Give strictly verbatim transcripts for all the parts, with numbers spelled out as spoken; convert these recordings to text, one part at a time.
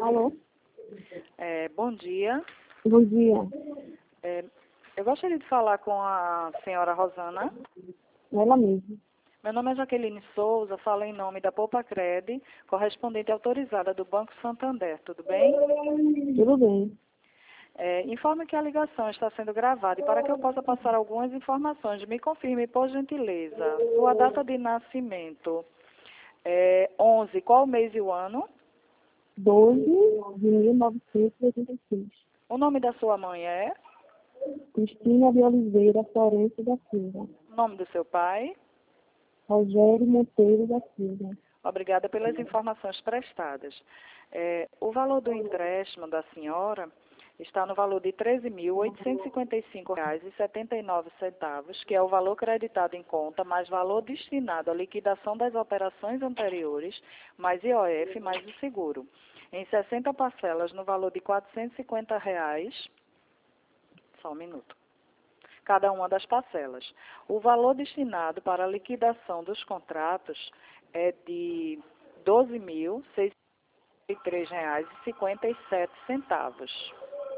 Alô? É, bom dia. Bom dia. É, eu gostaria de falar com a senhora Rosana. Ela mesma. Meu nome é Jaqueline Souza, falo em nome da Poupa Cred, correspondente autorizada do Banco Santander, tudo bem? Tudo bem. É, informe que a ligação está sendo gravada e para que eu possa passar algumas informações, me confirme, por gentileza, sua data de nascimento é onze, qual o mês e o ano? doze de mil novecentos e oitenta e seis. O nome da sua mãe é? Cristina de Oliveira Florencio da Silva. O nome do seu pai? Rogério Monteiro da Silva. Obrigada pelas informações prestadas. É, o valor do empréstimo da senhora está no valor de treze mil oitocentos e cinquenta e cinco reais e setenta e nove centavos, que é o valor creditado em conta, mais valor destinado à liquidação das operações anteriores, mais I O F, mais o seguro, em sessenta parcelas no valor de quatrocentos e cinquenta reais. Só um minuto. Cada uma das parcelas. O valor destinado para a liquidação dos contratos é de doze mil seiscentos e três reais e cinquenta e sete centavos.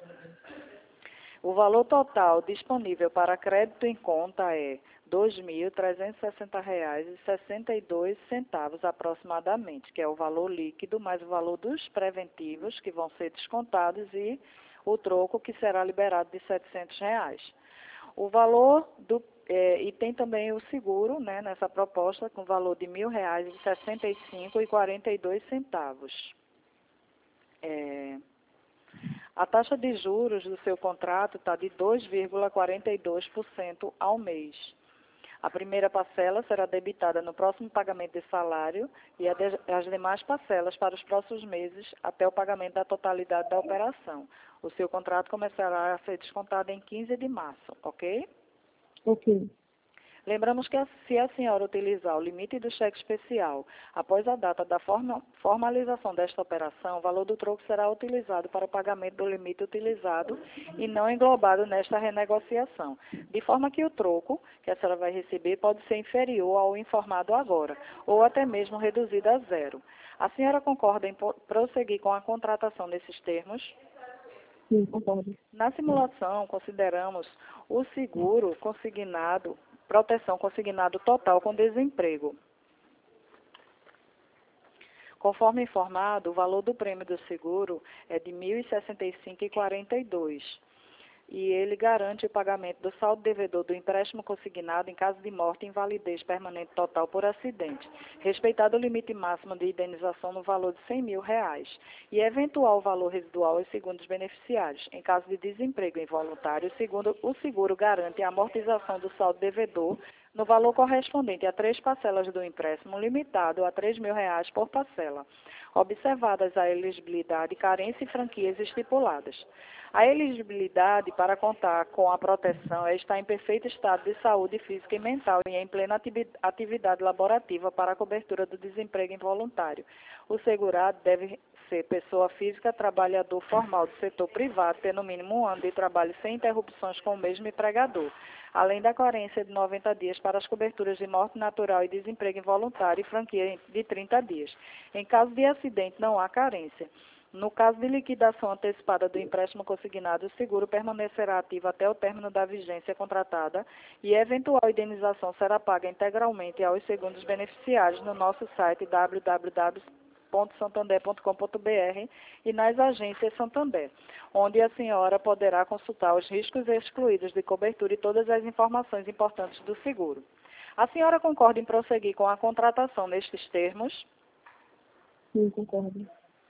O valor total disponível para crédito em conta é dois mil trezentos e sessenta reais e sessenta e dois centavos aproximadamente, que é o valor líquido mais o valor dos preventivos que vão ser descontados e o troco que será liberado de setecentos reais. O valor do é, e tem também o seguro, né, nessa proposta com valor de mil reais e sessenta e cinco e quarenta e dois centavos. É, a taxa de juros do seu contrato está de dois vírgula quarenta e dois por cento ao mês. A primeira parcela será debitada no próximo pagamento de salário e as demais parcelas para os próximos meses até o pagamento da totalidade da operação. O seu contrato começará a ser descontado em quinze de março, ok? Ok. Lembramos que se a senhora utilizar o limite do cheque especial após a data da forma, formalização desta operação, o valor do troco será utilizado para o pagamento do limite utilizado e não englobado nesta renegociação, de forma que o troco que a senhora vai receber pode ser inferior ao informado agora, ou até mesmo reduzido a zero. A senhora concorda em prosseguir com a contratação nesses termos? Sim, concordo. Na simulação, consideramos o seguro consignado, proteção consignado total com desemprego. Conforme informado, o valor do prêmio do seguro é de mil e sessenta e cinco reais e quarenta e dois centavos e ele garante o pagamento do saldo devedor do empréstimo consignado em caso de morte e invalidez permanente total por acidente, respeitado o limite máximo de indenização no valor de cem mil reais e eventual valor residual segundo os beneficiários. Em caso de desemprego involuntário, segundo o seguro garante a amortização do saldo devedor no valor correspondente a três parcelas do empréstimo, limitado a três mil reais por parcela, observadas a elegibilidade, carência e franquias estipuladas. A elegibilidade para contar com a proteção é estar em perfeito estado de saúde física e mental e em plena atividade laborativa para a cobertura do desemprego involuntário. O segurado deve ser pessoa física, trabalhador formal do setor privado, ter no mínimo um ano de trabalho sem interrupções com o mesmo empregador, além da carência de noventa dias para as coberturas de morte natural e desemprego involuntário e franquia de trinta dias. Em caso de acidente, não há carência. No caso de liquidação antecipada do empréstimo consignado, o seguro permanecerá ativo até o término da vigência contratada e a eventual indenização será paga integralmente aos segundos beneficiários no nosso site w w w ponto santander ponto com ponto b r e nas agências Santander, onde a senhora poderá consultar os riscos excluídos de cobertura e todas as informações importantes do seguro. A senhora concorda em prosseguir com a contratação nestes termos? Sim, concordo.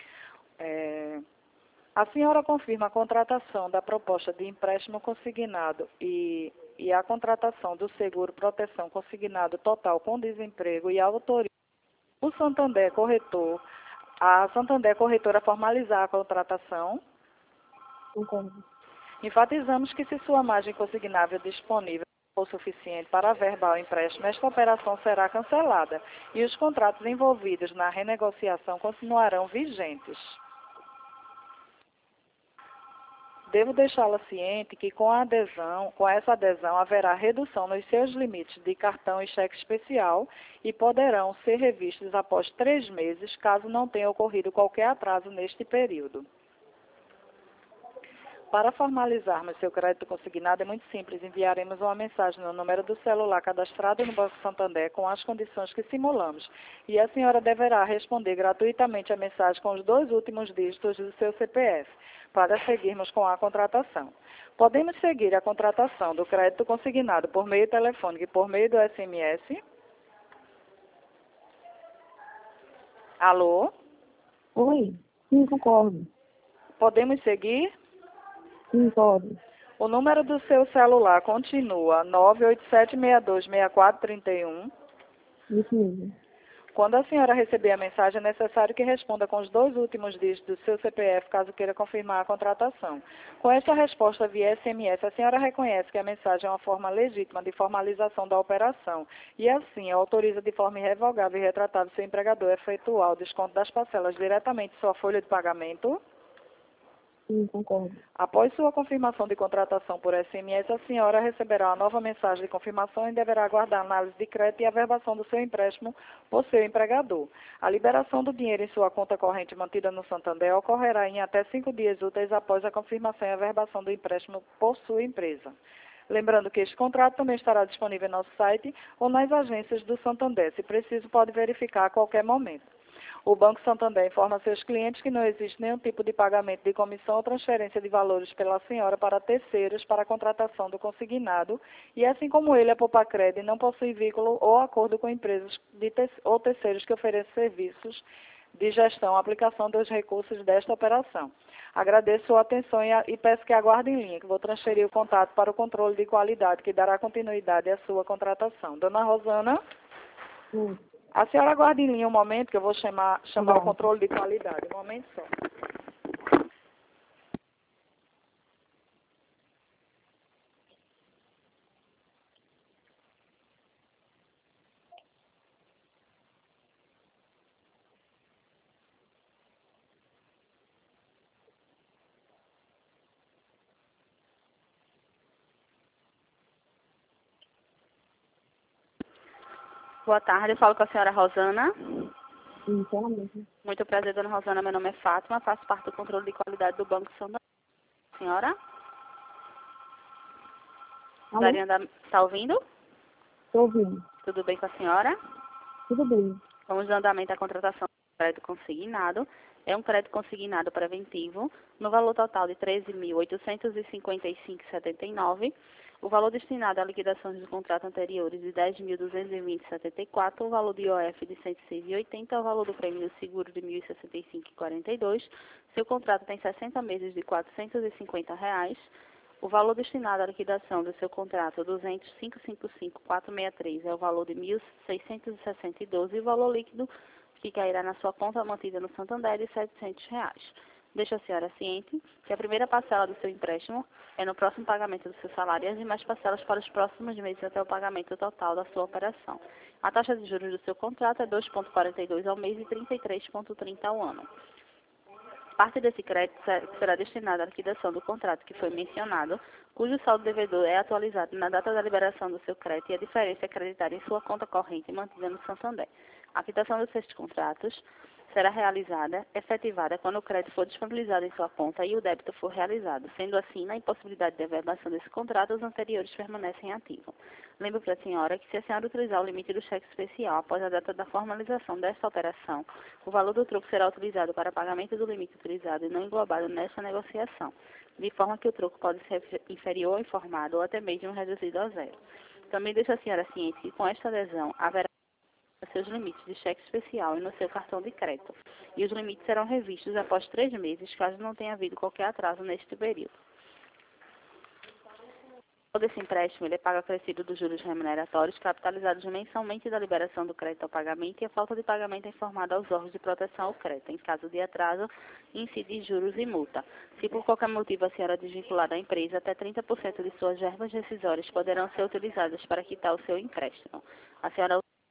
É, a senhora confirma a contratação da proposta de empréstimo consignado e, e a contratação do seguro proteção consignado total com desemprego e autoriza o Santander Corretor, a Santander Corretora formalizar a contratação? Concordo. Enfatizamos que se sua margem consignável disponível for suficiente para averbar o empréstimo, esta operação será cancelada e os contratos envolvidos na renegociação continuarão vigentes. Devo deixá-la ciente que com a adesão, com essa adesão haverá redução nos seus limites de cartão e cheque especial e poderão ser revistos após três meses, caso não tenha ocorrido qualquer atraso neste período. Para formalizarmos seu crédito consignado é muito simples, enviaremos uma mensagem no número do celular cadastrado no Banco Santander com as condições que simulamos e a senhora deverá responder gratuitamente a mensagem com os dois últimos dígitos do seu C P F, para seguirmos com a contratação. Podemos seguir a contratação do crédito consignado por meio telefônico e por meio do S M S? Alô? Oi? Sim, concordo. Podemos seguir? Sim, pode. O número do seu celular continua nove oito sete seis dois seis quatro três um. Isso mesmo. Quando a senhora receber a mensagem, é necessário que responda com os dois últimos dígitos do seu C P F, caso queira confirmar a contratação. Com esta resposta via S M S, a senhora reconhece que a mensagem é uma forma legítima de formalização da operação e, assim, autoriza de forma irrevogável e retratável seu empregador a efetuar o desconto das parcelas diretamente em sua folha de pagamento? Sim, concordo. Após sua confirmação de contratação por S M S, a senhora receberá uma nova mensagem de confirmação e deverá aguardar a análise de crédito e a averbação do seu empréstimo por seu empregador. A liberação do dinheiro em sua conta corrente mantida no Santander ocorrerá em até cinco dias úteis após a confirmação e averbação do empréstimo por sua empresa. Lembrando que este contrato também estará disponível em nosso site ou nas agências do Santander. Se preciso, pode verificar a qualquer momento. O Banco Santander informa seus clientes que não existe nenhum tipo de pagamento de comissão ou transferência de valores pela senhora para terceiros para a contratação do consignado e, assim como ele, a Popacred não possui vínculo ou acordo com empresas de ter ou terceiros que ofereçam serviços de gestão ou aplicação dos recursos desta operação. Agradeço sua atenção e, a, e peço que aguarde em linha, que vou transferir o contato para o controle de qualidade, que dará continuidade à sua contratação. Dona Rosana? Sim. A senhora aguarde em linha um momento, que eu vou chamar, chamar Tá. o controle de qualidade. Um momento só. Boa tarde, eu falo com a senhora Rosana. Sim, tá mesmo. Muito prazer, dona Rosana. Meu nome é Fátima, faço parte do controle de qualidade do Banco Santander. Senhora? Alô? Daria andar... Está ouvindo? Estou ouvindo. Tudo bem com a senhora? Tudo bem. Vamos dar andamento à contratação do crédito consignado. É um crédito consignado preventivo, no valor total de treze mil oitocentos e cinquenta e cinco reais e setenta e nove centavos. O valor destinado à liquidação dos contratos anteriores de dez mil duzentos e vinte reais e setenta e quatro centavos, o valor de I O F de cento e seis reais e oitenta centavos, o valor do prêmio do seguro de mil e sessenta e cinco reais e quarenta e dois centavos. Seu contrato tem sessenta meses de quatrocentos e cinquenta reais. O valor destinado à liquidação do seu contrato duzentos mil quinhentos e cinquenta e cinco mil quatrocentos e sessenta e três é o valor de mil seiscentos e sessenta e doze e o valor líquido que cairá na sua conta mantida no Santander é de setecentos reais. Deixa a senhora ciente que a primeira parcela do seu empréstimo é no próximo pagamento do seu salário e as demais parcelas para os próximos meses até o pagamento total da sua operação. A taxa de juros do seu contrato é dois vírgula quarenta e dois ao mês e trinta e três vírgula trinta ao ano. Parte desse crédito será destinada à liquidação do contrato que foi mencionado, cujo saldo devedor é atualizado na data da liberação do seu crédito e a diferença é creditada em sua conta corrente mantida no Santander. A quitação desses contratos será realizada, efetivada, quando o crédito for disponibilizado em sua conta e o débito for realizado. Sendo assim, na impossibilidade de averbação desse contrato, os anteriores permanecem ativos. Lembro para a senhora que se a senhora utilizar o limite do cheque especial após a data da formalização desta operação, o valor do troco será utilizado para pagamento do limite utilizado e não englobado nesta negociação, de forma que o troco pode ser inferior ou informado ou até mesmo reduzido a zero. Também deixo a senhora ciente que com esta adesão haverá seus limites de cheque especial e no seu cartão de crédito, e os limites serão revistos após três meses, caso não tenha havido qualquer atraso neste período. Todo esse empréstimo ele é pago acrescido dos juros remuneratórios, capitalizados mensalmente da liberação do crédito ao pagamento, e a falta de pagamento é informada aos órgãos de proteção ao crédito. Em caso de atraso, incide juros e multa. Se por qualquer motivo a senhora desvincular da empresa, até trinta por cento de suas verbas rescisórias poderão ser utilizadas para quitar o seu empréstimo. A senhora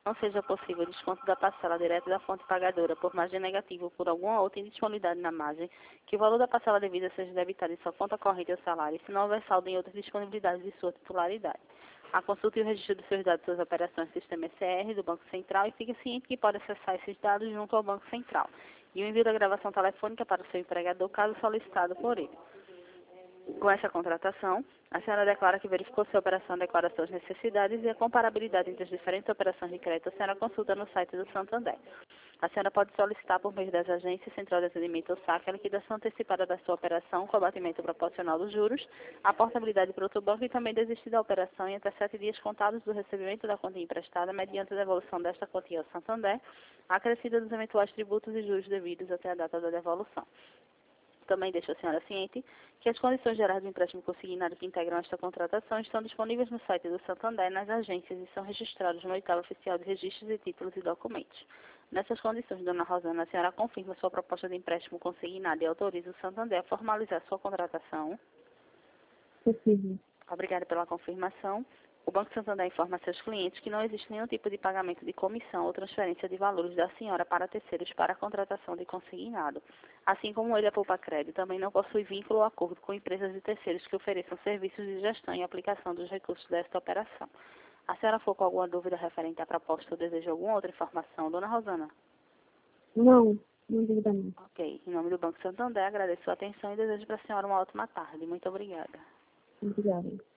não seja possível o desconto da parcela direta da fonte pagadora por margem negativa ou por alguma outra indisponibilidade na margem, que o valor da parcela devida seja debitado em sua conta corrente ou salário, se não houver saldo em outras disponibilidades de sua titularidade. A consulta e o registro dos seus dados e suas operações do sistema S C R do Banco Central e fique ciente que pode acessar esses dados junto ao Banco Central. E o envio da gravação telefônica para o seu empregador, caso solicitado por ele. Com essa contratação, a senhora declara que verificou sua operação adequada às suas necessidades e a comparabilidade entre as diferentes operações de crédito a senhora consulta no site do Santander. A senhora pode solicitar por meio das agências Central de Atendimento ou S A C a liquidação antecipada da sua operação com abatimento proporcional dos juros, a portabilidade para outro banco e também desistir da operação em até sete dias contados do recebimento da quantia emprestada mediante a devolução desta quantia ao Santander, acrescida dos eventuais tributos e juros devidos até a data da devolução. Também deixo a senhora ciente que as condições gerais do empréstimo consignado que integram esta contratação estão disponíveis no site do Santander nas agências e são registrados no oitavo oficial de registros de títulos e documentos. Nessas condições, dona Rosana, a senhora confirma sua proposta de empréstimo consignado e autoriza o Santander a formalizar sua contratação? Possível. Obrigada pela confirmação. O Banco Santander informa a seus clientes que não existe nenhum tipo de pagamento de comissão ou transferência de valores da senhora para terceiros para a contratação de consignado. Assim como ele, a Poupa Crédito, também não possui vínculo ou acordo com empresas de terceiros que ofereçam serviços de gestão e aplicação dos recursos desta operação. A senhora ficou com alguma dúvida referente à proposta ou deseja alguma outra informação, dona Rosana? Não, não dúvida não. Ok. Em nome do Banco Santander, agradeço a atenção e desejo para a senhora uma ótima tarde. Muito obrigada. Obrigada.